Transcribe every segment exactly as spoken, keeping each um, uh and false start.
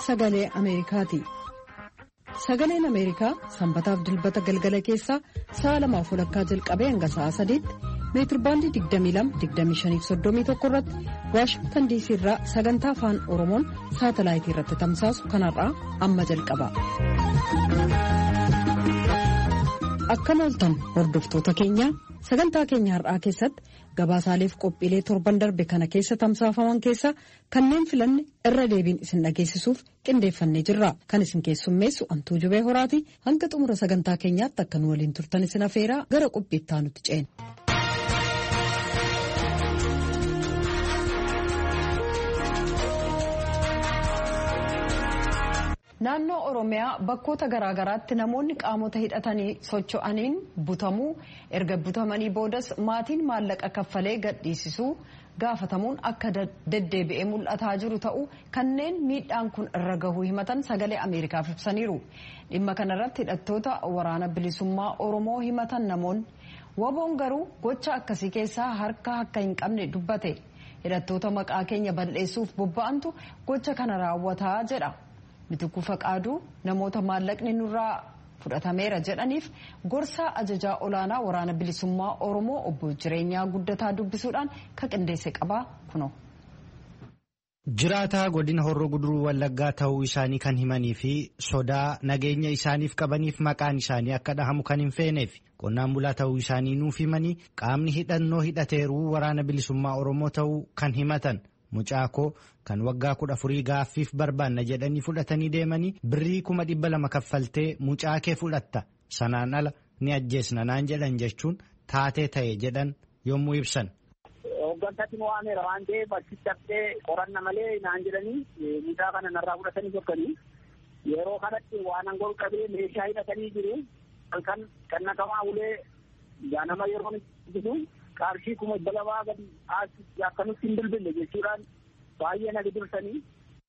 sagalee Ameerikaati. Sagaleen Ameerikaa sanbataaf dilbata galgala keessaa sa'a lamaaf walakkaa jalqabee hanga sa'a sadiitti meetirbaandii digdamii lama digdamii shanii soddomii tokko irratti Waashingtan diisii irraa sagantaa afaan Oromoon saatalaayitii irratti tamsaasu kanarraa amma jalqaba. Akkam ooltan hordoftoota keenya sagantaa keenya har'aa keessatti gabaasaaleef qophiilee torban darbe kana keessa tamsaafaman keessa kanneen filanne irra deebiin isin dhageessisuuf qindeeffannee jirra. Kan isin keessummeessu Antuu Jubee Horaati. Hanga xumura sagantaa keenyaatti akka nu waliin turtan isin afeeraa gara qophiittaa nutti ceena. Naannoo Oromiyaa bakkoota garaagaraatti namoonni qaamota hidhatanii socho'aniin butamuu erga butamanii boodas maatiin maallaqa kaffalee gadhiisisuu gaafatamuun akka deddeebi'ee mul'ataa jiru ta'uu kanneen miidhaan kun irra gahuu himatan sagalee Ameerikaaf ibsaniiru. Dhimma kanarratti hidhattoota waraana bilisummaa Oromoo himatan namoonni waboon garuu gocha akkasii keessaa harka akka hin qabne dubbate. Hidhattoota maqaa keenya balleessuuf bobba'antu gocha kana raawwataa jedha. Mitukuu Faqaaduu namoota maallaqni nurraa fudhatameera jedhaniif gorsaa ajajaa olaanaa waraana bilisummaa Oromoo obbo Jireenyaa Guddataa dubbisuudhaan ka qindeesse qabaa kuno. Jiraataa godina Horroo Guduruu Wallaggaa ta'uu isaanii kan himanii fi sodaa nageenya isaaniif qabaniif maqaan isaanii akka dhahamu kan hin feeneef qonnaan bulaa ta'uu isaanii nuuf himanii qaamni hidhannoo hidhateeruu waraana bilisummaa Oromoo ta'uu kan himatan. Mucaakoo kan waggaa kudha afurii gaaffiif barbaanna jedhanii fudhatanii deemanii birrii kuma dhibba lama kaffaltee mucaakee fudhatta sanaan ala ni ajjeesna naan jedhan jechuun taatee ta'e jedhan yommuu ibsan. Hooggantaatti nu waameera waan ta'eef achitti haftee qoranna malee naan jedhanii mucaa kana narraa fudhatanii sokkanii yeroo kanatti waan angoo qabee meeshaa hidhatanii jiru halkan kan naqamaa ulee jaanama yeroo jiru. Qarshii kuma dhibba lamaa gadi akkanutti hin bilbille jechuudhaan baay'ee na gidirsanii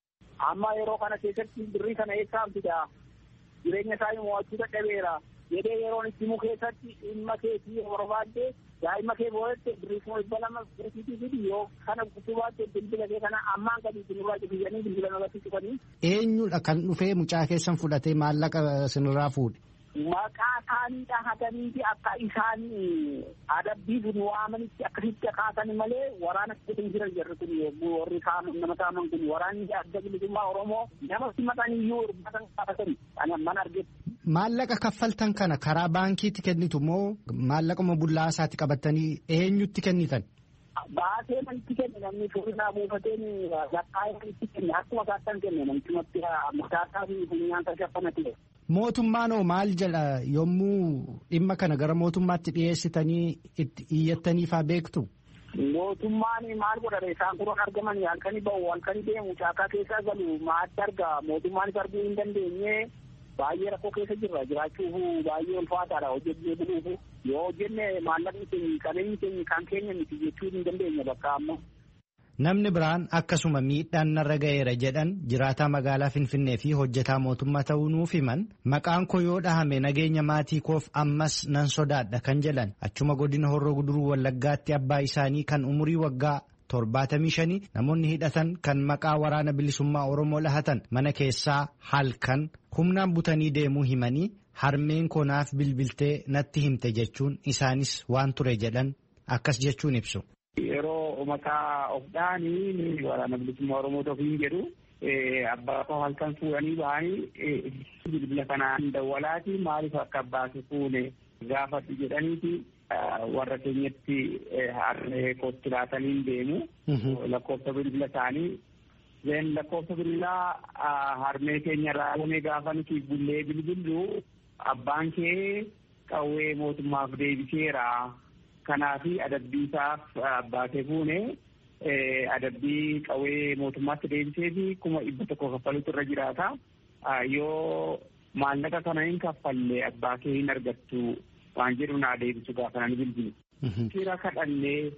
amma yeroo kana keessatti birrii kana eessaa fida jireenya isaanii mo'achuu dadhabeera jedhee yeroon itti himu keessatti dhimma keetii barbaadde daa'ima kee boo'ette birrii kuma dhibba lama birrii fidi yoo kana gubbaatti bilbila kee kana ammaan gadi sinirraa cufisanii bilbila nagatti cufanii. Eenyudha kan dhufee mucaa keessan fudhatee maallaqa sinirraa fuudhe? Maqaa isaanii dhahatanii akka isaan adabbiif nu waamanitti akkasitti kaasanii malee waraana keessa jiran jirru kun warri kaaman nama kaaman kun waraanni adda bilisummaa Oromoo namatti maqaan iyyuu urbatan kaafatanii ani amman argetti. Maallaqa kaffaltan kana karaa baankiitti kennitu moo maallaquma bullaasaatti qabattanii eenyutti kennitan? Baasee manitti kenne namni fuurinaa buufateen lakkaa'ee manitti kenne akkuma kaattan kenne namichumatti murtaasaa fi funyaan tarkaanfatee. Mootummaan hoo maal jedha yommuu dhimma kana gara mootummaatti dhiyeessitanii itti iyyattaniifaa beektu? Mootummaan maal godhate isaan kun argamanii halkanii bahu halkanii deemu caakaa keessa galu maatti argaa mootummaanis arguu hin dandeenye baay'ee rakkoo keessa jirra jiraachuuf baay'ee ulfaataadha hojjennee buluuf yoo hojjenne maallaqni keenya qabeenyi keenya kan keenya miti jechuu hin dandeenye bakka ammoo. Namni biraan akkasuma miidhaan narra ga'eera jedhan jiraataa magaalaa Finfinnee fi hojjetaa mootummaa ta'uu nuuf himan maqaan koo yoo dhahame nageenya maatii koof ammas nan sodaadha kan jedhan achuma godina Horroo Guduruu Wallaggaatti abbaa isaanii kan umurii waggaa torbaatamii shanii namoonni hidhatan kan maqaa waraana bilisummaa Oromoo lahatan mana keessaa halkan humnaan butanii deemuu himanii harmeen koo naaf bilbiltee natti himte jechuun isaanis waan ture jedhan akkas jechuun ibsu. Yeroo maqaa of dhaanii waraana bilisummaa Oromoo ofiin jedhu abbaa koo halkan fuudhanii bahanii bilbila kanaan dawwalaati maaliif akka abbaa kee fuune gaafadhu jedhaniiti warra keenyatti harmee kootti laatanii deemu lakkoofsa bilbila isaanii zeen lakkoofsa bilbilaa harmee keenya irraa fuunee gaafa nuti bullee bilbillu abbaan kee qawwee mootummaaf deebiseera. Kanaafi adabbii isaaf baatee fuune adabbii qawwee mootummaatti deebisee fi kuma dhibba tokko kaffaluutu irra jiraata. Yoo maallaqa kana hin kaffalle abbaa kee hin argattu waan jedhu naa deebisu gaafa nani bilbilu. Fira kadhannee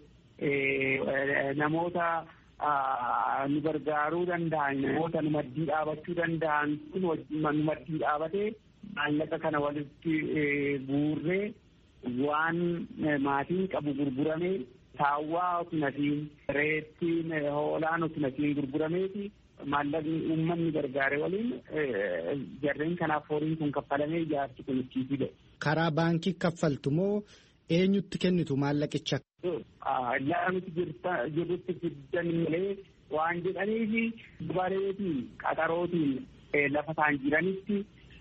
namoota nu gargaaruu danda'an namoota nu maddii dhaabachuu danda'an kun nu maddii dhaabatee maallaqa kana walitti buurree waan maatiin qabu gurgurame saawwaa otinatiin reettiin hoolaan otinatiin gurgurameeti maallaqni uummanni gargaare waliin jarreen kanaaf horiin kun kaffalamee ijaarsi kun itti fide. Karaa baankii kaffaltu moo eenyutti kennitu maallaqicha? Lafa nuti jirrutti fiddan malee waan jedhaniifi bareetiin qaxarootiin lafa isaan jiranitti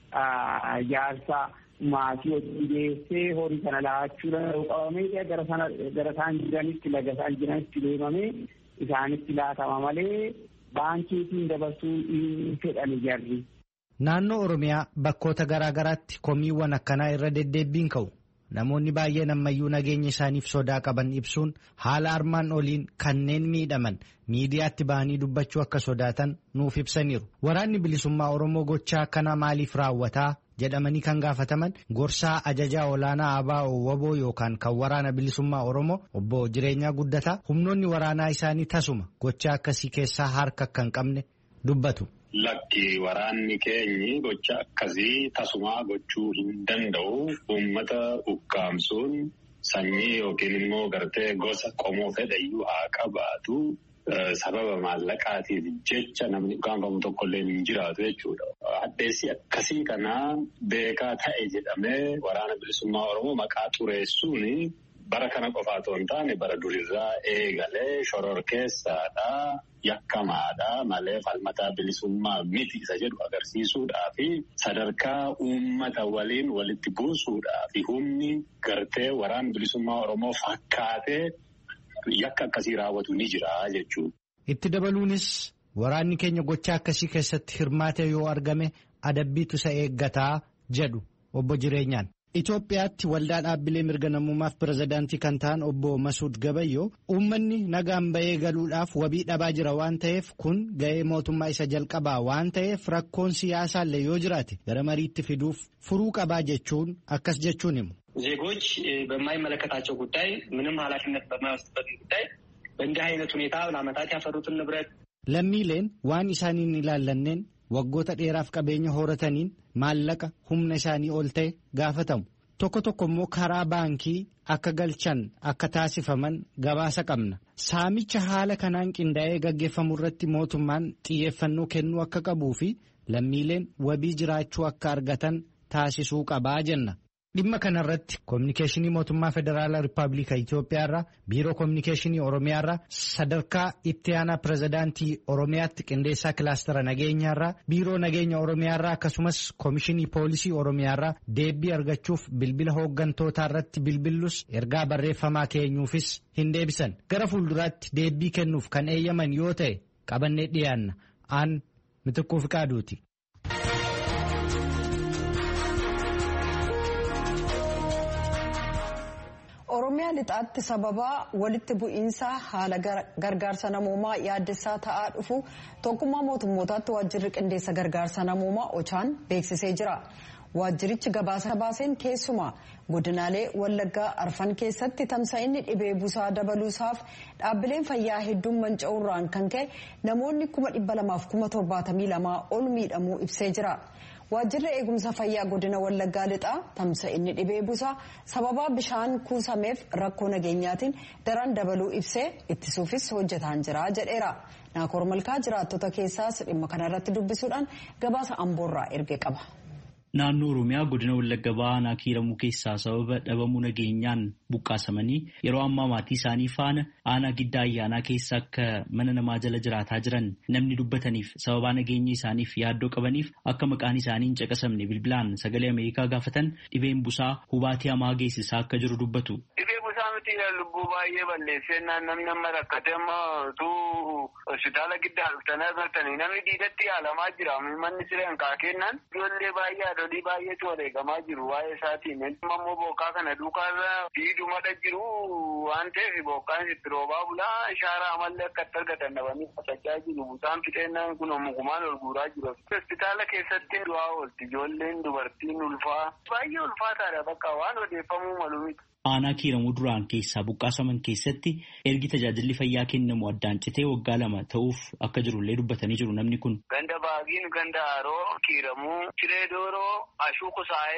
ijaarsa maatii hojii geessee horii kana laachuu danda'u qabamee gara sana gara isaan jiranitti laga isaan jiranitti deemamee isaanitti laatama malee baankiitiin dabarsuu hin fedhan jarri. Naannoo Oromiyaa bakkoota garaa garaatti komiiwwan akkanaa irra deddeebiin ka'u. Namoonni baay'een ammayyuu nageenya isaaniif sodaa qaban ibsuun haala armaan oliin kanneen miidhaman miidiyaatti bahanii dubbachuu akka sodaatan nuuf ibsaniiru. Waraanni bilisummaa Oromoo gochaa akkanaa maaliif raawwataa jedhamanii kan gaafataman gorsaa ajajaa olaanaa A B O Waboo yookaan kan waraana bilisummaa Oromoo obbo Jireenyaa Guddataa humnoonni waraanaa isaanii tasuma gochaa akkasii keessaa harka akka hin qabne dubbatu. Lakki waraanni keenyi gocha akkasii tasumaa gochuu hin danda'u. Uummata ukkaamsuun sanyii yookiin immoo gartee gosa qomoo fedhayyuu haa qabaatu. Sababa maallaqaatiif jecha namni ukkaanfamu tokkollee hin jiraatu jechuudha. Addeessi akkasii kanaa beekaa ta'e jedhamee waraana bilisummaa Oromoo maqaa xureessuun bara kana qofaa otoo hin taane bara durirraa eegalee shororkeessaadha. Yakkamaadha malee falmataa bilisummaa miti isa jedhu agarsiisuudhaa fi sadarkaa uummata waliin walitti buusuudhaa fi humni gartee waraana bilisummaa Oromoo fakkaatee yakka akkasii raawwatu ni jira jechuudha. Itti dabaluunis waraanni keenya gochaa akkasii keessatti hirmaate yoo argame adabbiitu isa eeggataa jedhu obbo Jireenyaan. Itoophiyaatti waldaa dhaabbilee mirga namummaaf pirezidaantii kan ta'an obbo Masuud Gabayyoo uummanni nagaan ba'ee galuudhaaf wabii dhabaa jira waan ta'eef kun ga'ee mootummaa isa jalqabaa waan ta'eef rakkoon siyaasaallee yoo jiraate gara mariitti fiduuf furuu qabaa jechuun akkas jechuun himu. ዜጎች በማይመለከታቸው ጉዳይ ምንም ኃላፊነት በማይወስድበት ጉዳይ በእንዲህ አይነት ሁኔታ ለዓመታት ያፈሩትን ንብረት lammiileen waan isaaniin ilaallanneen waggoota dheeraaf qabeenya horataniin maallaqa humna isaanii ol ta'e gaafatamu. Tokko tokko immoo karaa baankii akka galchan akka taasifaman gabaasa qabna. Saamicha haala kanaan qindaa'ee gaggeeffamu irratti mootummaan xiyyeeffannoo kennuu akka qabuu fi lammiileen wabii jiraachuu akka argatan taasisuu qabaa jenna. Dhimma kanarratti kominikeeshinii mootummaa federaalaa Rippaabilika Itoophiyaarraa biiroo kominikeeshinii Oromiyaarraa sadarkaa itti aanaa pirezidaantii Oromiyaatti qindeessaa kilaastara nageenyaarraa biiroo nageenya Oromiyaarraa akkasumas komishinii poolisii Oromiyaarraa deebii argachuuf bilbila hooggantootaa irratti bilbillus ergaa barreeffamaa keenyuufis hin deebisan. Gara fuulduraatti deebii kennuuf kan eeyyaman yoo ta'e qabannee dhiyaanna. Aan Mitikkuu Fiqaaduuti. Oromiyaa lixaatti sababa walitti bu'iinsa haala gargaarsa namoomaa yaaddessaa ta'aa dhufu tokkummaa mootummootaatti waajjirri qindeessa gargaarsa namoomaa Ochaan beeksisee jira. Waajjirichi gabaasa baaseen keessumaa godinaalee Wallaggaa Arfan keessatti tamsa'inni dhibee busaa dabaluusaaf dhaabbileen fayyaa hedduun manca'uurraan kan ka'e namoonni kuma dhibba lamaaf kuma torbaatamii lamaa ol miidhamuu ibsee jira. Waajjirri eegumsa fayyaa godina Wallaggaa lixaa tamsa'inni dhibee busaa sababa bishaan kuusameef rakkoo nageenyaatiin daran dabaluu ibsee ittisuufis hojjetaan jira jedheera. Naakoor Malkaa jiraattota keessaas dhimma kanarratti dubbisuudhaan gabaasa Amboorraa erge qaba. Naannoo Oromiyaa godina Wallagga Baanaa Kiiramuu keessaa sababa dhabamuu nageenyaan buqqaasamanii yeroo ammaa maatii isaanii faana aanaa giddaa ayyaanaa keessa akka mana namaa jala jiraataa jiran namni dubbataniif sababaa nageenya isaaniif yaaddoo qabaniif akka maqaan isaanii hin caqasamne bilbilaan sagalee Ameerikaa gaafatan dhibeen busaa hubaatii hamaa geessisaa akka jiru dubbatu. Lubbuu baay'ee balleessennaan namni amma rakkate amma utuu hospitaala giddaa dhuftanii agartanii namni diidatti yaalamaa jira. Manni sireen kaa kennan ijoollee baay'ee haadholii baay'eetu wareegamaa jiru waa'ee isaatiin. Ammoo bokkaa kana duukaarra diidumadha jiru waan ta'eef bokkaan itti roobaa bulaa ishaaraa amallee akka itti argatan dhabanii fasachaa jiru. Busaan fixeennaan kun mukumaan ol guuraa jiru. Hospitaala keessatti du'aa oolti ijoolleen dubartiin ulfaa baay'ee ulfaataadha bakka waan odeeffamuu malu miti. Aanaa Kiiramuu duraan keessaa buqqaasaman keessatti ergi tajaajilli fayyaa kennamu addaan citee waggaa lama ta'uuf akka jirullee dubbatanii jiru namni kun. Ganda Baagiin, Ganda Haroo, Kiiramuu, Ciree Dooroo, Ashuu Kusaayee,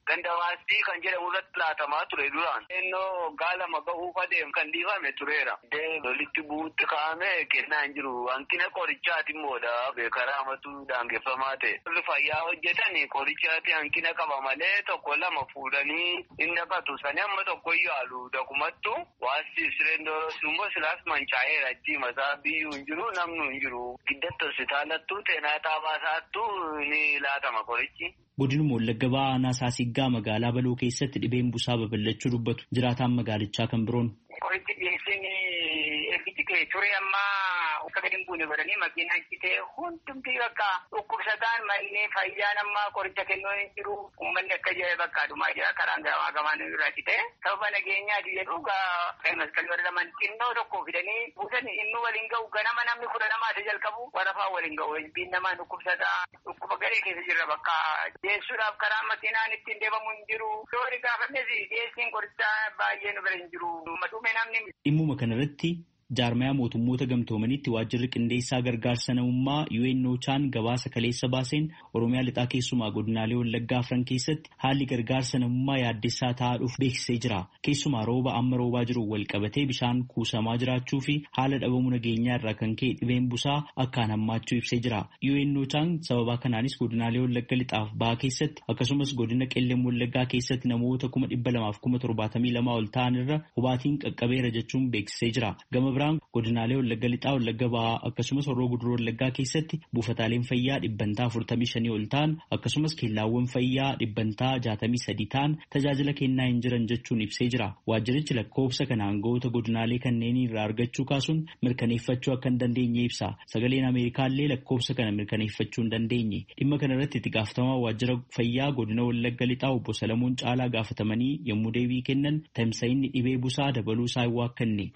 gandawaastii kan jedhamu irratti laatamaa ture duraan. Innoo gaalama ga'uuf adeemu kan dhiifame tureera. Lolitti bu'uutti kaa'ame kennaa hin jiru. Hanqina qorichaati immoodha. Karaa amatu daangeffamaa ta'e. Warri fayyaa hojjetan qorichaati hanqina qaba malee tokko lama fuudhanii hin naqatu. Sani amma tokko yaalu dakumattu waasti sirendoo immoo silaas mancaa'eera achi masaa biyyuu hin jiru namnu hin jiru. Giddatti hospitaalattuu teenaa taabaasaattuu ni laatama qorichi. Godinuma Wallagga Ba'aa aanaa Saasiggaa magaalaa Baloo keessatti dhibeen busaa babal'achuu dubbatu jiraataan magaalichaa kan biroon. Qorichi dhiyeessiin eebbisi kee ture ammaa akka gadi hin buune godhanii makiinaan citee hundumtii bakka dhukkubsataan mallee fayyaan ammaa qoricha kennuu hin jiru. Uummanni akka jedhe bakka adumaa jira karaan gamaa gamaan irraa citee sababa nageenyaati jedhu gaa maskalii warra lamaan xinnoo tokko fidanii buusan inni waliin ga'u ganama namni kudha namaa isa jalqabu warafaa waliin ga'u biin namaan dhukkubsataa dhukkuba garee keessa jirra bakka dhiyeessuudhaaf karaa makiinaan ittiin deemamu hin jiru. Soori gaafannes dhiyeessiin qorichaa baay'ee nu bira hin jiru. Dhimmuma kanarratti jaarmayaa mootummoota gamtoomanitti waajjirri qindeessaa gargaarsa namummaa U N O Chaan gabaasa kaleessa baaseen Oromiyaa lixaa keessumaa godinaalee Wallaggaa afran keessatti haalli gargaarsa namummaa yaaddessaa ta'aa dhufu beeksisee jira. Keessumaa rooba amma roobaa jiru wal qabatee bishaan kuusamaa jiraachuu fi haala dhabamuu nageenyaa irraa kan ka'e dhibeen busaa akkaan hammaachuu ibsee jira. U N O Chaan sababa kanaanis godinaalee Wallagga lixaaf bahaa keessatti akkasumas godina Qellem Wallaggaa keessatti namoota kuma dhibba lamaaf kuma torbaatamii lamaa ol ta'an irra hubaatiin qaqqabeera jechuun beeksisee jira. Gama biraan godinaalee Wallagga lixaa Wallagga Ba'aa akkasumas Horroo Guduroo Wallaggaa keessatti buufataaleen fayyaa dhibbantaa afurtamii shanii ol ta'an akkasumas keellaawwan fayyaa dhibbantaa jaatamii sadii ta'an tajaajila kennaa hin jiran jechuun ibsee jira. Waajjirichi lakkoofsa kana aangawoota godinaalee kanneenii irraa argachuu kaasuun mirkaneeffachuu akka hin dandeenye ibsa. Sagaleen Ameerikaallee lakkoofsa kana mirkaneeffachuu hin dandeenye. Dhimma kana irratti itti gaafatamaa waajjira fayyaa godina Wallagga lixaa obbo Salamuun Caalaa gaafatamanii yommuu deebii kennan tamsa'inni dhibee busaa dabaluu isaa hin waakkanne.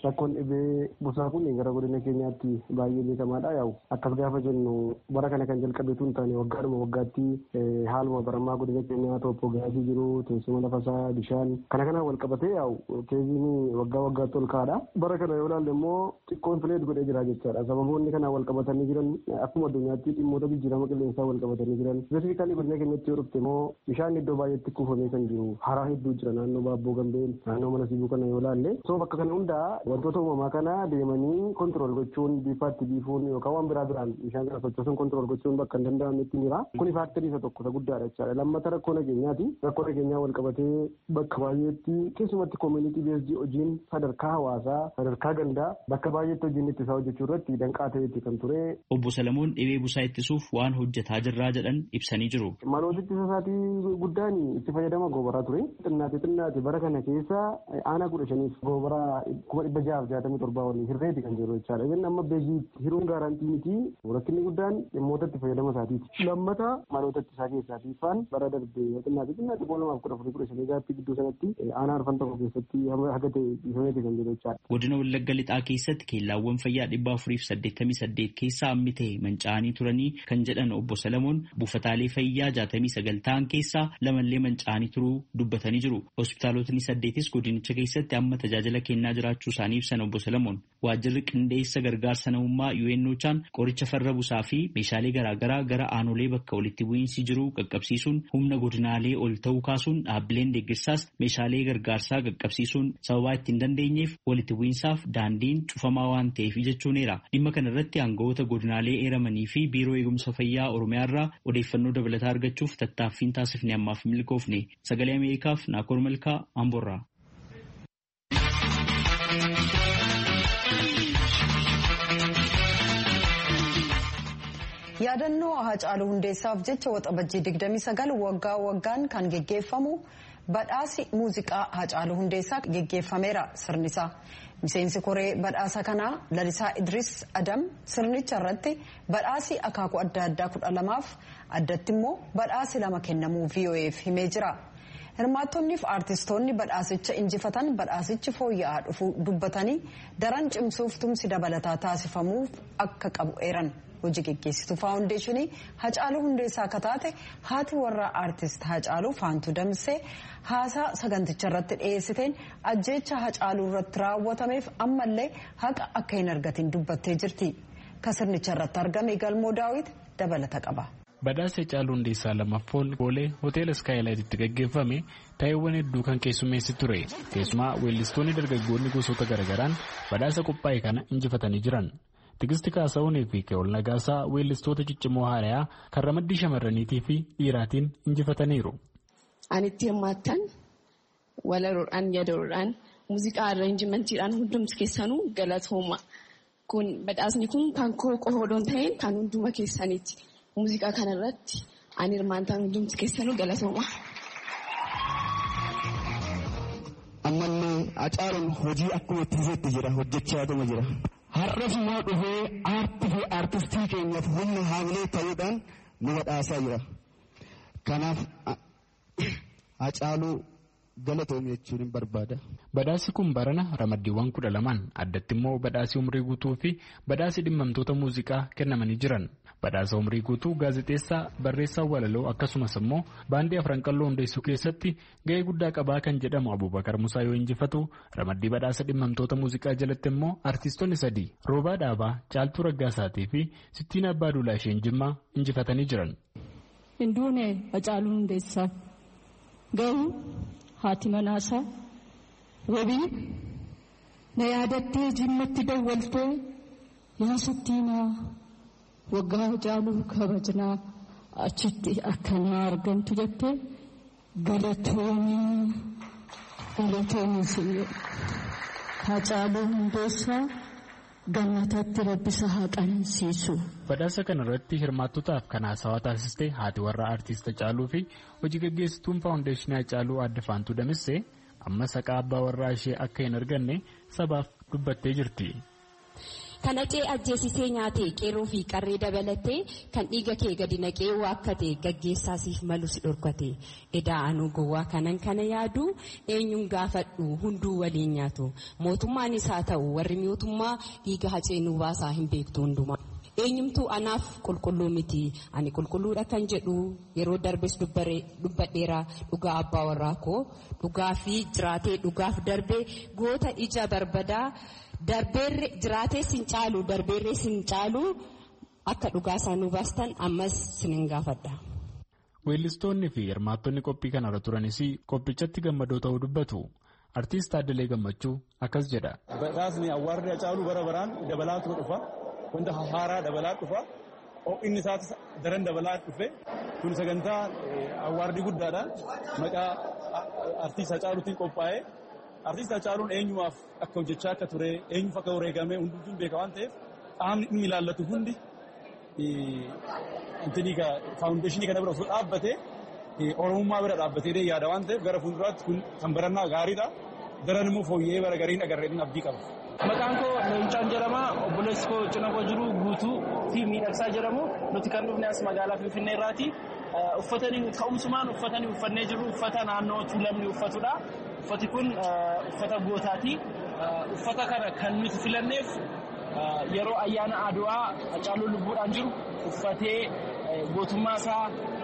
Busaa kun gara godina keenyaatti baay'ee beekamaadha. Yaa'u akkas gaafa jennu bara kana kan jalqabeetu hin taane waggaadhuma waggaatti haaluma baramaa godina keenyaa tooppoogiraafii jiru teessuma lafasaa bishaan kana kanaan wal qabatee yaa'u keeziin waggaa waggaatti ol kaadha. Bara kana yoo ilaalle immoo xiqqoon fileet godhee jira jechaadha. Sababoonni kanaan wal qabatanii jiran akkuma addunyaatti dhimmoota jijjiirama qilleensaa wal qabatanii jiran. Spesifikaalii godina keenyatti yoo dhufte immoo bishaan iddoo baay'eetti kuufamee kan jiru haraa hedduu jira naannoo Baabboo Gambeen naannoo mana sibuu kana yoo ilaalle. So bakka kana hundaa wantoota uumamaa kana deemanii kontirool gochuun bifaatti biifuun yookaan waan biraa biraan bishaan kana sochoosuun kontirool gochuun bakka hin danda'amnetti jira. Kuni faaktarii isa tokko guddaadha jechaadha. Lammata rakkoo nageenyaati. Rakkoo nageenyaa wal qabatee bakka baay'eetti keessumatti koomunitii beesdii hojiin sadarkaa hawaasaa sadarkaa gandaa bakka baay'eetti hojiin ittisaa hojjechuu irratti danqaa ta'etti kan ture. Obbo Salamuun dhibee busaa ittisuuf waan hojjetaa jirraa jedhan ibsanii jiru. Maloota ittisa isaatii guddaan itti fayyadama goobaraa ture. Xinnaate xinnaate bara kana keessa aanaa kudha shaniif goobaraa kuma dhibba jahaaf jaatamii torbaa waliin hirreeti kan jiru jechaadha. Inni amma beekii hiruun gaarantii miti rakkinni guddaan dhimmoota itti fayyadama isaatiiti. Lammata maloota ittisaa keessaatii faan bara darbee xinnaate xinnaate kuma lamaaf kudha afurii kudha shanii gaatti gidduu sanatti aanaa arfan tokko keessatti haga ta'e dhiifameeti kan jiru jechaadha. Godina Wallagga lixaa keessatti keellaawwan fayyaa dhibba afuriif saddeettamii saddeet keessaa hammi ta'e manca'anii turanii kan jedhan obbo Salamuun buufataalee fayyaa jaatamii sagal ta'an keessaa lamallee manca'anii turuu dubbatanii jiru. Hospitaalotni saddeetis godinicha keessatti amma tajaajila kennaa jiraachuu isaanii ibsan obbo Salamuun. Waajjirri qindeessa gargaarsa namummaa U N O Chaan qoricha farra busaa fi meeshaalee garaagaraa gara aanolee bakka walitti bu'iinsi jiru qaqqabsiisuun humna godinaalee ol ta'uu kaasuun dhaabbileen deeggarsaas meeshaalee gargaarsaa qaqqabsiisuun sababaa ittiin dandeenyeef walitti bu'iinsaaf daandiin cufamaa waan ta'eef jechuuneera. Dhimma kana irratti aangawoota godinaalee eeramanii fi biiroo eegumsa fayyaa Oromiyaa irraa odeeffannoo dabalataa argachuuf tattaaffiin taasifne ammaaf milkoofne. Sagalee Ameerikaaf Naakoor Malkaa Amboorraa. Yaadannoo Haacaaluu Hundeessaaf jecha waxabajjii digdamii sagal waggaa waggaan kan geggeeffamu badhaasi muuziqaa Haacaaluu Hundeessaa geggeeffameera sirnisaa. Miseensi koree badhaasa kanaa Lalisaa Idris Adam sirnicha irratti badhaasi akaakuu adda addaa kudha lamaaf addatti immoo badhaasi lama kennamuu V O F himee jira. Hirmaattonni fi aartistoonni badhaasicha injifatan badhaasichi fooyya'aa dhufuu dubbatanii daran cimsuuf tumsi dabalataa taasifamuuf akka qabu eeran. Hojii geggeessituu faawundeeshinii Haacaaluu Hundeessaa akka taate haati warraa aartist Haacaaluu Faantuu Damsee haasaa saganticha irratti dhiyeessiteen ajjeecha Haacaaluu irratti raawwatameef ammallee haqa akka hin argatin dubbattee jirti. Ka sirnicha irratti argame Galmoo Daawit dabalata qaba. Badhaasa Hacaaluu Hundeessaa lammaffoon boolee hoteela Skylight gaggeeffame taa'eewwan hedduu kan keessummeessi ture. Keessumaa weellistoonni dargaggoonni gosoota garaagaraan badhaasa qophaa'e kana injifatanii jiran. Tigisti Kaasaawunii fi Keewol Nagaasaa weellistoota ciccimoo haarayaa kan ramaddii shamarraniitii fi dhiiraatiin injifataniiru. Ani itti hirmaattan walaroodhaan yadaroodhaan muuziqaa arreenjimentiidhaan hundumti keessanuu galatooma. Kun badhaasni kun kan koo qofaadhaan ta'een kan hunduma keessaniiti. Muuziqaa kanarratti ani hirmaattan hundumti keessanuu galatooma. Ammallee Hacaaluun hojii akkuma itti jira hojjechaatuma jira. Har'as immoo dhufee aartii fi aartistii keenyaaf humna haamilee ta'uudhaan nu badhaasaa jira. Kanaaf Hacaaluu galatoomuu jechuun hin barbaada. Badhaasi kun barana ramaddiiwwan kudha lamaan addatti immoo badhaasii umrii guutuu fi badhaasii dhimmamtoota muuziqaa kennamanii jiran. Badhaasa umrii guutuu gaazexeessaa barreessaa walaloo akkasumas immoo baandii afran qalloo hundeessuu keessatti gahee guddaa qabaa kan jedhamu Abubakar Musaa yoo injifatu ramaddii badhaasa dhimmamtoota muuziqaa jalatti immoo artiistonni sadii Roobaa Dhaabaa, Caaltuu Raggaasaatii fi Sittiin Abbaa Duulaa isheen Jimmaa injifatanii jiran. Hinduunee Hacaaluu Hundeessaa garuu haati manaasaa wabii na yaadattee jimmatti dawwaltee yaa Sittiinaa waggaa Hacaaluu kabajnaa achitti akkanaa argamtu jettee galatoomii galatoomii siyyee Hacaaluu Hundeessaa gannatatti rabbisa haa qanansiisu. Badhaasa kanarratti hirmaattotaaf kan haasawaa taasiste haati warra artiist Hacaaluu fi hojii gaggeessituun faawundeeshinii Hacaaluu Aadde Faantuu Damissee amma saqaa abbaa warraa ishee akka hin arganne sabaaf dubbattee jirti. Kana cee ajjeesisee nyaatee qeerroo fi qarree dabalatee kan dhiiga kee gadi naqee waakkate gaggeessaasiif malu si dhorkate edaa anuu gowwaa kanan kana yaadu eenyuun gaafadhu hunduu waliin nyaatu mootummaanis haa ta'u warri mootummaa dhiiga haceenuu baasaa hin beektu hundumaa. Eenyumtuu anaaf qulqulluu miti ani qulqulluudha kan jedhu yeroo darbes dubbadheera dhugaa abbaa warraa koo dhugaa fi jiraatee dhugaaf darbee goota ija barbadaa. Darbeerre jiraatee sin caalu darbeerre sin caalu akka dhugaa isaanii baastan ammas sin gaafadha. Weellistoonni fi hirmaattonni qophii kanarra turanis qophichatti gammadoo ta'uu dubbatu. Artiist Addalee Gammachuu akkas jedha. Badhaasni awwaarri Hacaaluu bara baraan dabalaatu dhufa. Wanta haaraa dabalaa dhufa. Inni isaatis daran dabalaa dhufe. Kun sagantaa awwaarri guddaadha. Maqaa artiist Hacaaluutiin qophaa'ee. Artiist Hacaaluun eenyumaaf akka hojjechaa akka ture eenyuuf akka wareegame hundumtuu beeka waan ta'eef qaamni inni ilaallatu hundi faawundeeshinii kana bira osoo dhaabbate oromummaa bira dhaabbatee yaada waan ta'eef gara fuulduraatti kun kan barannaa gaariidha. Daran immoo fooyya'ee bara gariin agarreetiin abdii qaba. Maqaan koo Leencaan jedhama. Obboleessi koo cina koo jiru guutuu fi miidhagsaa jedhamu. Nuti kan dhufne as magaalaa Finfinnee irraati. Uffatanii ka'umsumaan uffatanii uffannee jiru uffata naannoo tuulamni uffatudha. Uffati kun uffata gootaati. Uffata kana kan nuti filanneef yeroo ayyaana Adwaa Hacaaluu lubbuudhaan jiru uffatee gootummaa isaa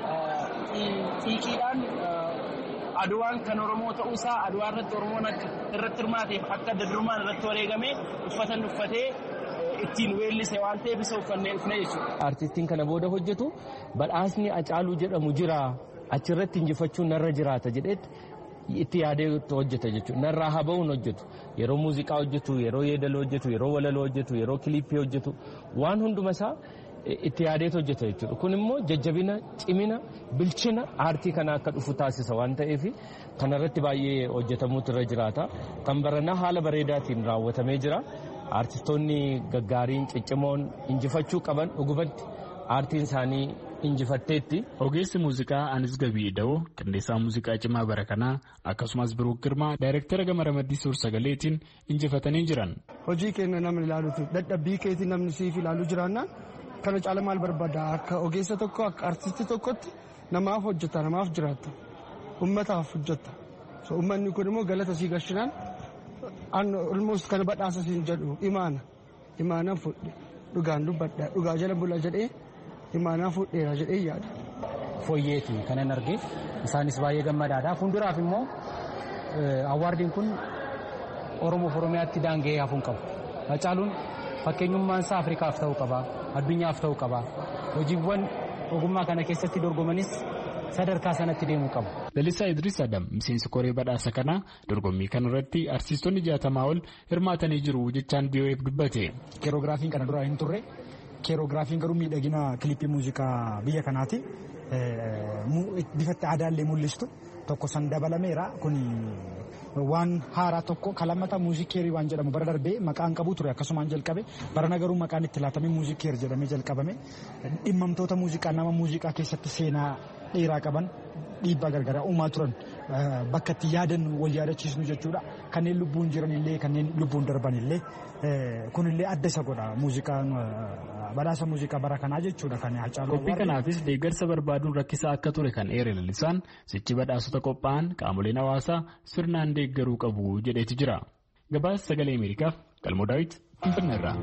xiiqiidhaan Adwaan kan Oromoo ta'uusaa Adwaa irratti Oromoon irratti hirmaateef akka adda durummaan irratti wareegame uffatan uffatee ittiin weellise waan ta'eef isa uffannee dhufne jechuudha. Artistiin kana booda hojjetu badhaasni Hacaaluu jedhamu jira achirratti injifachuun narra jiraata jedhetti itti yaadee hojjeta jechuudha. Narraa haa ba'uun hojjetu yeroo muuziqaa hojjetu yeroo yeedaloo hojjetu yeroo walaloo hojjetu yeroo kiliippii hojjetu waan hunduma isaa itti yaadee hojjeta jechuudha. Kun immoo jajjabina cimina bilchina aartii kana akka dhufu taasisa waan ta'eef kanarratti baay'ee hojjetamuutu irra jiraata. Kan baranaa haala bareedaatiin raawwatamee jira. Artistoonni gaggaariin ciccimoon injifachuu qaban dhugumatti aartiin isaanii injifatteetti. Ogeessi muuziqaa Anis Gabii Ida'oo qindeessaa muuziqaa cimaa bara kanaa akkasumas Biruuk Girmaa daayirektara gama ramaddii suur-sagaleetiin injifatanii jiran. Hojii keenya namni ilaaluuti dadhabbii keetii namni siif ilaaluu jiraannaan kana caala maal barbaada akka ogeessa tokko akka artistii tokkotti namaaf hojjeta namaaf jiraata ummataaf hojjeta so ummanni kun immoo galata sii gashinaan an almost kana badhaasa siin jedhu imaana imaana fudhe dhugaan dubbadha dhugaa jala bula jedhee imaanaa fudheera jedhee yaada. Fooyyeeti kanan arge isaanis baay'ee gammadaadha. Fuulduraaf immoo awwaardiin kun Oromoof Oromiyaatti daanga'ee hafuun qabu. Hacaaluun fakkeenyummaan isaa Afrikaaf ta'uu qaba, addunyaaf ta'uu qaba. Hojiiwwan ogummaa kana keessatti dorgomanis sadarkaa sanatti deemuu qabu. Lalisaa Idris Adam miseensi koree badhaasa kanaa dorgommii kanarratti artistoonni jaatamaa ol hirmaatanii jiru jechaan B O F dubbate. Keerogiraafiin kana dura hin turre. Keerogiraafiin garuu miidhagina kilipii muuziqaa biyya kanaati. Bifatti aadaallee mul'istu tokko san dabalameera kun waan haaraa tokko kalamata muuzikiirii waan jedhamu bara darbee maqaan qabu ture akkasumaan jalqabe barana garuu maqaan itti laatamee muuzikiir jedhamee jalqabame dhimmamtoota muuziqaa nama muuziqaa keessatti seenaa dheeraa qaban dhiibbaa gargaraa uumaa turan bakka itti yaadan wal yaadachiisnu jechuudha kanneen lubbuun jiranillee kanneen lubbuun darbanillee kunillee adda isa godha muuziqaan badhaasa muuziqaa bara kanaa jechuudha kan Hacaaluu. Qophii kanaafis deeggarsa barbaaduun rakkisaa akka ture kan eere lalisaan sichi badhaasota qophaa'an qaamoleen hawaasaa sirnaan deeggaruu qabu jedheeti jira. Gabaasa sagalee Ameerikaaf Qalmoo Daawit Finfinneerraa.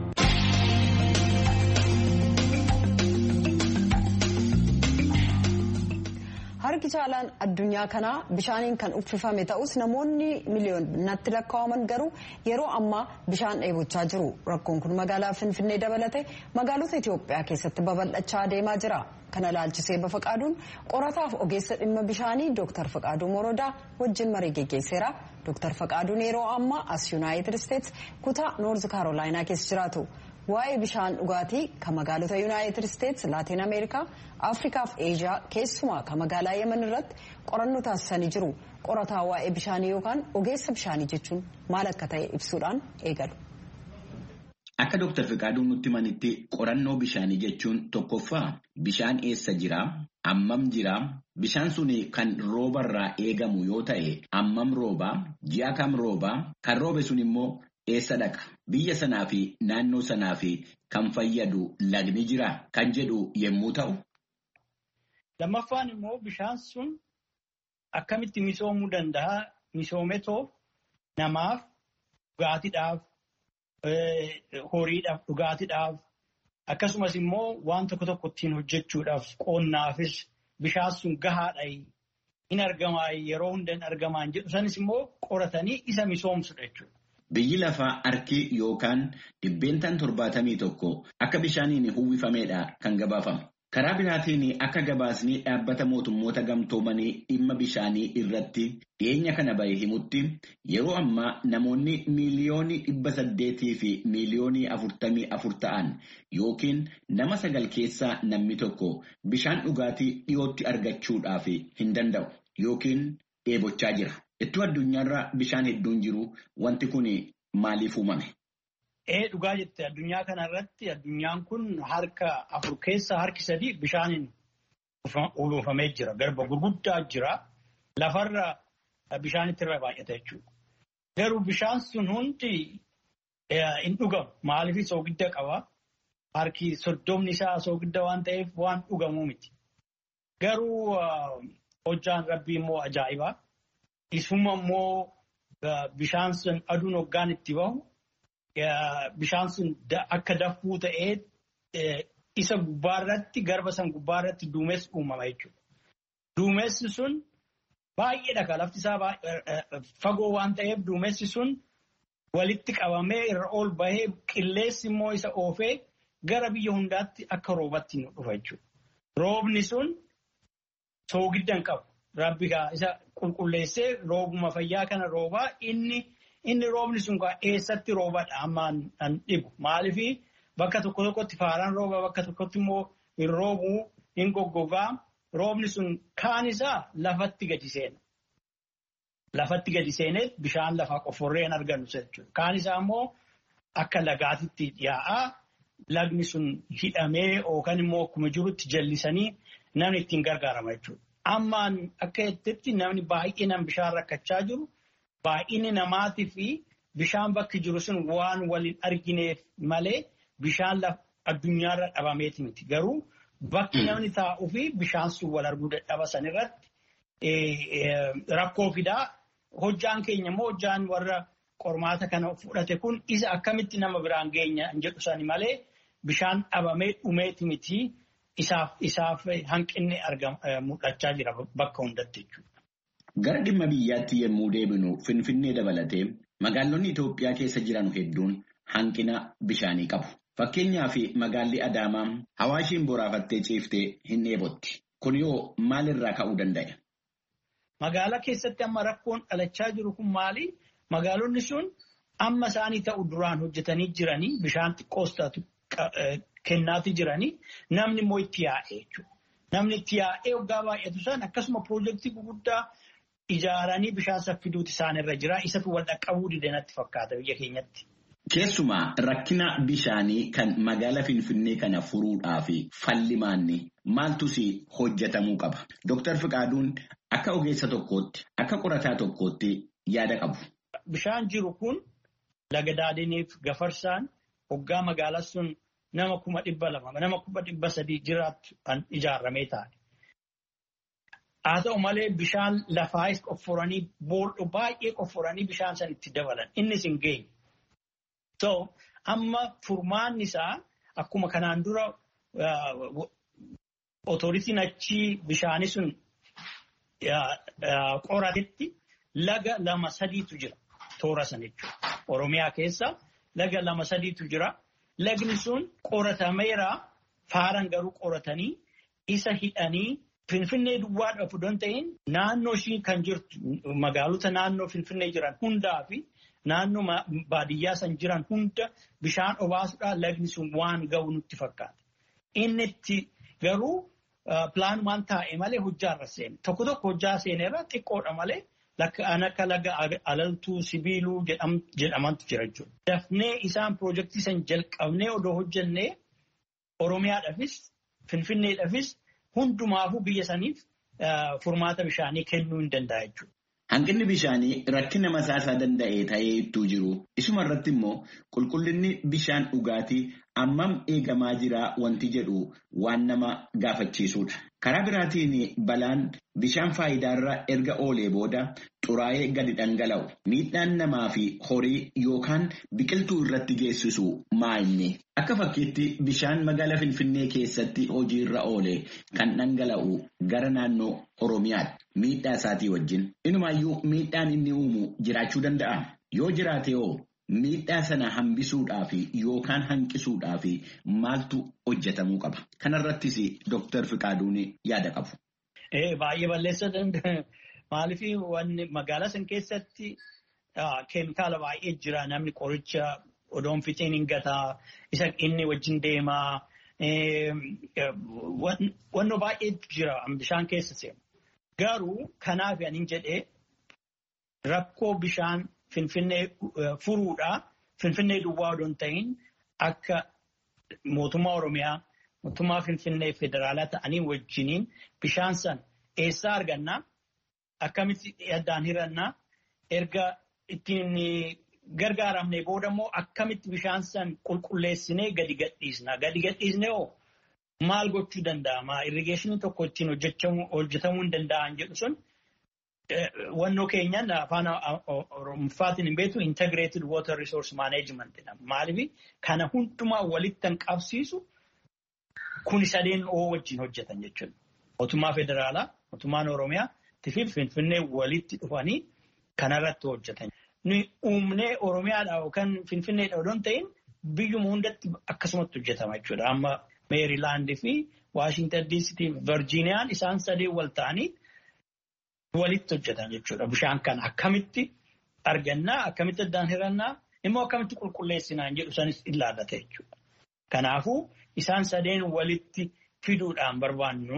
Harki caalaan addunyaa kanaa bishaaniin kan uffifame ta'us namoonni miliyoonatti lakkaa'aman garuu yeroo ammaa bishaan dheebochaa jiru. Rakkoon kun magaalaa Finfinnee dabalatee magaalota Itoophiyaa keessatti babal'achaa deemaa jira. Kana ilaalchisee Bafaqaaduun qorataaf ogeessa dhimma bishaanii Dooktar Faqaaduu Morodaa wajjin marii geggeesseera. Dooktar Faqaaduun yeroo ammaa as Yuunaayitid Isteets kutaa Noorz Kaarolaayinaa keessa jiraatu. Waa'ee bishaan dhugaatii kan magaalota Yuunaayitid Isteets, Laatiin Ameerikaa, Afrikaa fi Eeshiyaa keessumaa kan magaalaa Yemen irratti qorannoo taasisanii jiru. Qorataa waa'ee bishaanii yookaan ogeessa bishaanii jechuun maal akka ta'e ibsuudhaan eegalu. Akka Dooktar Fiqaaduun nutti himanitti qorannoo bishaanii jechuun tokkoffaa bishaan eessa jiraa? Ammam jiraa? Bishaan sun kan roobarraa eegamu yoo ta'e ammam roobaa? Ji'a kam roobaa? Kan roobe sun immoo eessa dhaqa? Biyya sanaa fi naannoo sanaa fi kan fayyadu lagni jira kan jedhu yommuu ta'u. Lammaffaan immoo bishaan sun akkamitti misoomuu danda'a? Misoometoo namaaf, dhugaatiidhaaf, horiidhaaf, dhugaatiidhaaf akkasumas immoo waan tokko tokko ittiin hojjechuudhaaf qonnaafis bishaan sun gahaadha hin argamaa yeroo hunda hin argamaa jedhu sanis immoo qoratanii isa misoomsudha jechuudha. Biyyi lafaa harki yookaan dhibbeentaan torbaatamii tokko akka bishaaniin uwwifameedha kan gabaafamu. Karaa biraatiin akka gabaasni dhaabbata mootummoota gamtoomanii dhimma bishaanii irratti dhiyeenya kana bahe himutti yeroo ammaa namoonni miiliyoonii dhibba saddeetii fi miiliyoonii afurtamii afur ta'an yookiin nama sagal keessaa namni tokko bishaan dhugaatii dhiyootti argachuudhaaf hin danda'u yookiin dheebochaa jira. Ittoo addunyaarra bishaan hedduun jiru wanti kun maaliif uumame? Ee dhugaa jette addunyaa kanarratti addunyaan kun harka afur keessa harki sadii bishaaniin uwwifamee jira. Garba gurguddaa jira. Lafarra bishaanitti irra baay'ata jechuudha. Garuu bishaan sun hundi hin dhugamu. Maaliif soogidda qaba? Harki soddomni isaa soogidda waan ta'eef waan dhugamuu miti. Garuu hojjaan rabbii immoo ajaa'ibaa. Isuma immoo bishaan sun aduun hoggaan itti bahu bishaan sun akka dafuu ta'ee isa gubbaarratti garba san gubbaarratti duumessi uumama jechuudha. Duumessi sun baay'eedha kan lafti isaa fagoo waan ta'eef duumessi sun walitti qabamee irra ol bahee qilleensi immoo isa oofee gara biyya hundaatti akka roobatti nu dhufa jechuudha. Roobni sun soogidda hin qabu. Rabbi isa qulqulleessee roobuma fayyaa kana roobaa inni inni roobni sun eessatti roobadha ammaan an dhibu. Maaliif bakka tokko tokkotti faaraan rooba bakka tokkotti immoo hin roobuu hin goggogaa roobni sun kaan isaa lafatti gadi seena. Lafatti gadi seenee bishaan lafaa qofforree hin argannu jechuudha. Kaan isaa immoo akka lagaatitti yaa'aa lagni sun hidhamee yookaan immoo akkuma jirutti jallisanii namni ittiin gargaarama jechuudha. Ammaan akka jettetti namni baay'inaan bishaan rakkachaa jiru baay'inni namaatii fi bishaan bakki jiru sun waan waliin argineef malee bishaan addunyaarra dhabameeti miti. Garuu bakki namni taa'uu fi bishaan sun wal arguu dadhaba san irratti rakkoo fidaa. Hojjaan keenya immoo hojjaan warra qormaata kana fudhate kun isa akkamitti nama biraan geenya hin jedhu sani malee bishaan dhabamee dhumeeti miti. Isaaf isaaf hanqinni mul'achaa jira bakka hundatti jechuudha. Gara dhimma biyyaatti yommuu deebinu Finfinnee dabalatee magaalonni Itoophiyaa keessa jiran hedduun hanqina bishaanii qabu. Fakkeenyaaf magaalli Adaamaa hawaashiin boraafattee ciiftee hin dheebotti. Kun yoo maalirraa ka'uu danda'a? Magaalaa keessatti amma rakkoon dhalachaa jiru kun maali? Magaalonni sun amma isaanii ta'u duraan hojjetanii jiranii bishaan xiqqoos taatu kennaati jiranii namni immoo itti yaa'ee jechuudha. Namni itti yaa'ee waggaa baay'atu isaan akkasuma piroojeektii gurguddaa ijaaranii bishaan saffiduuti isaan irra jira. Isatu wal dhaqqabuu dide natti fakkaata biyya keenyatti. Keessumaa rakkina bishaanii kan magaalaa Finfinnee kana furuudhaaf falli maanni maaltus hojjetamuu qaba. Dooktar Fiqaaduun akka ogeessa tokkootti akka qorataa tokkootti yaada qabu. Bishaan jiru kun laga Daadeniif Gafarsaan hoggaa magaalaa sun nama kuma dhibba lama nama kuma dhibba sadii jiraatu kan ijaarramee taa'e. Haa ta'u malee bishaan lafaayis qofforanii boolla baay'ee qofforanii bishaan san itti dabalan innis hin geenye. So amma furmaanni isaa akkuma kanaan dura otoritiin achi bishaanii sun qoratetti laga lama sadiitu jira toora san jechuudha. Oromiyaa keessa laga lama sadiitu jira. Lagni sun qoratameera faaran garuu qoratanii isa hidhanii Finfinnee duwwaadhaaf odoo hin ta'in naannoo ishii kan jirtu magaalota naannoo Finfinnee jiran hundaa fi naannoo baadiyyaa san jiran hunda bishaan obaasuudhaan lagni sun waan ga'u nutti fakkaata. Inni itti garuu pilaanumaan taa'e malee hojjaarra seene. Tokko tokko hojjaa seeneerra xiqqoodha malee akka laga alaltuu sibiiluu jedhamantu jira jechuudha. Dafnee isaan piroojeektii san jalqabnee odoo hojjennee Oromiyaadhaafis Finfinneedhaafis hundumaafuu biyya saniif furmaata bishaanii kennuu hin danda'a jechuudha. Hanqinni bishaanii rakkina masaasaa danda'e ta'ee ittuu jiru. Isuma irratti immoo qulqullinni bishaan dhugaatii ammam eegamaa jira wanti jedhu waan nama gaafachiisudha. Karaa biraatiin balaan bishaan faayidaarra erga oolee booda xuraa'ee gadi dhangala'u miidhaan namaa fi horii yookaan biqiltuu irratti geessisu maayinni. Akka fakkiitti bishaan magaalaa Finfinnee keessatti hojiirra oolee kan dhangala'u gara naannoo Oromiyaatti miidhaa isaatii wajjin. Inumaayyuu miidhaan inni uumu jiraachuu danda'a. Yoo jiraate hoo miidhaa sana hambisuudhaaf yookaan hanqisuudhaaf maaltu hojjetamuu qaba? Kanarrattis Dooktar Fiqaaduun yaada qabu. Baay'ee balleessa danda'a. Maaliif wanni magaalaa san keessatti keemikaala baay'ee jira. Namni qoricha odoon fixiin hin gataa, isa inni wajjin deemaa. Wanno baay'ee jira bishaan keessa seenu. Garuu kanaaf ani jedhee rakkoo bishaan Finfinnee furuudhaa Finfinnee duwwaa odoo hin ta'in akka mootummaa Oromiyaa, mootummaa Finfinnee federaalaa ta'anii wajjiniin bishaan san eessaa argannaa? Akkamitti addaan hirannaa? Erga ittiin gargaaramne booda immoo akkamitti bishaan san qulqulleessinee gadi gadhiisna? Gadi gadhiisnee hoo maal gochuu danda'ama? Irrigeeshinii tokko ittiin hojjetamuu hin danda'an jedhu sun wannoo keenyaan afaan Oromootiin hin beektu integrated water resource management jedhama. Maaliif kana hundumaa walitti kan qabsiisu kuni sadeen oo wajjin hojjetan jechuudha. Mootummaa federaalaa, mootummaan Oromiyaa fi Finfinnee walitti dhufanii kanarratti hojjetan. Nuyi uumnee Oromiyaadhaa yookaan Finfinneedhaa odoo hin ta'in biyyuma hundatti akkasumatti hojjetama jechuudha. Amma Meerilaandii fi Waashintan D C fi Virgiiniyaan isaan sadeen wal ta'anii walitti hojjetan jechuudha. Bishaan kana akkamitti argannaa, akkamitti addaan hirannaa, immoo akkamitti qulqulleessinaan jedhu sanis ilaallata jechuudha. Kanaafuu isaan sadeen walitti fiduudhaan barbaannu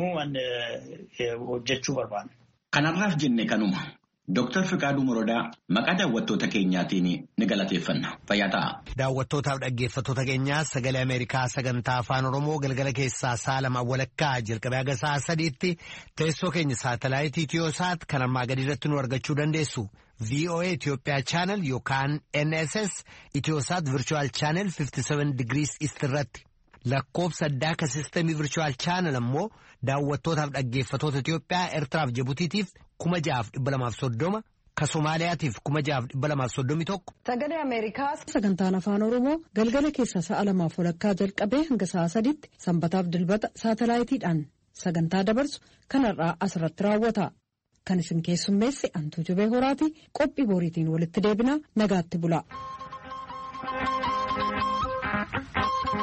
hojjechuu barbaannu. Kanarraaf jenne kanuma. Dooktar Fiqaaduu Morodaa maqaa daawwattoota keenyaatiin ni galateeffanna. Fayyaa ta'a. Daawwattootaaf dhaggeeffattoota keenyaa sagalee Ameerikaa sagantaa afaan Oromoo galgala keessaa sa'a lama walakkaa jalqabee haga sa'a sadiitti teessoo keenya saatalaayitii Itiyoosaat kan armaa gadi irratti nu argachuu dandeessu. V O A Itoophiyaa chaanel yookaan N S S Itiyoosaat Virtual Channel fifty-seven degrees East irratti. Lakkoofsa addaa ka sistemii Virtual Channel ammoo daawwattootaaf dhaggeeffattoota Itoophiyaa Eertiraaf Jibutiitiif kuma jahaaf dhibba lamaaf soddoma ka Somaaliyaatiif kuma jahaaf dhibba lamaaf soddomi tokko. Sagalee Ameerikaa sagantaan afaan Oromoo galgala keessa sa'a lamaaf walakkaa jalqabee hanga sa'a sadiitti sanbataaf dilbata saatalaayitiidhaan sagantaa dabarsu kanarraa asirratti raawwata. Kan isin keessummeesse Antuu Jubee Horaati qophii boriitiin walitti deebina nagaatti bula.